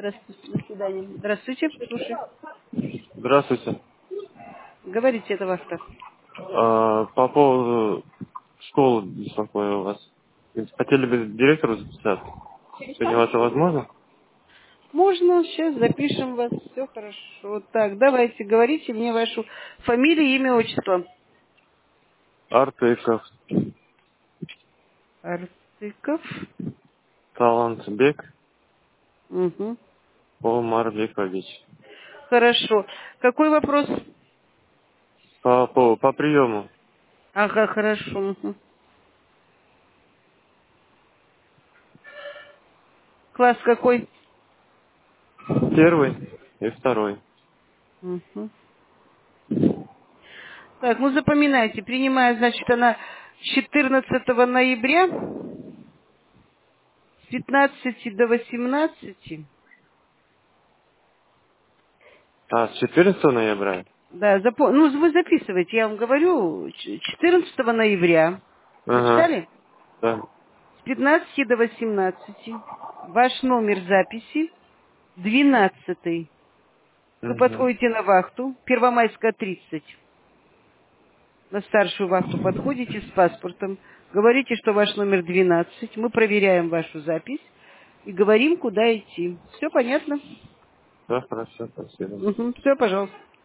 Здравствуйте. До свидания. Здравствуйте. Слушай. Здравствуйте. Говорите, это ваш-то. По поводу школы беспокою вас. Хотели бы директору записаться? Сегодня у вас это возможно? Можно. Сейчас запишем вас. Все хорошо. Так, давайте, говорите мне вашу фамилию, имя, отчество. Артыков Артыков. Талантбек Угу. Омарбекович. Хорошо. Какой вопрос? По приему. Ага, хорошо. Угу. Класс какой? Первый и второй. Угу. Так, ну запоминайте. Принимаю, значит, она 14 ноября с 15 до 18. С 14 ноября? Да, ну вы записывайте, я вам говорю, 14 ноября. Ага, Записали? да. С 15 до 18. Ваш номер записи 12. Вы Угу. подходите на вахту, Первомайская, 30. На старшую вахту подходите с паспортом. Говорите, что ваш номер 12. Мы проверяем вашу запись и говорим, куда идти. Все понятно? Да, хорошо, спасибо. Все, пожалуйста.